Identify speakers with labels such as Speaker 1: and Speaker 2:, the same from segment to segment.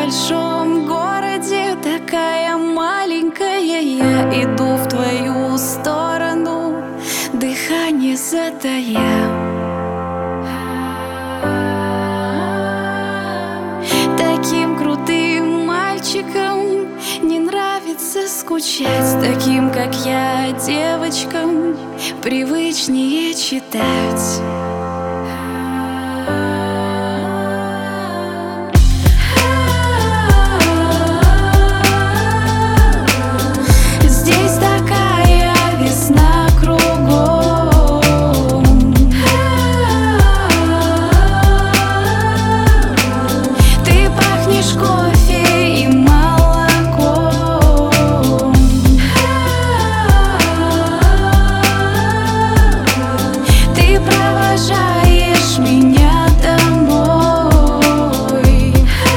Speaker 1: большом городе, такая маленькая, я иду в твою сторону, дыхание затая. Таким крутым мальчикам не нравится скучать, таким, как я, девочкам привычнее читать. Здесь такая весна кругом. Ты пахнешь кофе и молоком. Ты провожаешь меня домой.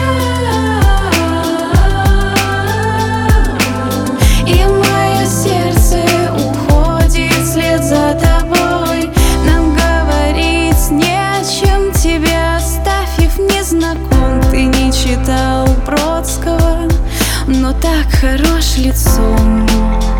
Speaker 1: И мое сердце уходит вслед за тобой. Нам говорить не о чем, тебя оставив не знаком. Ты не читал Бродского, но так хорош лицом.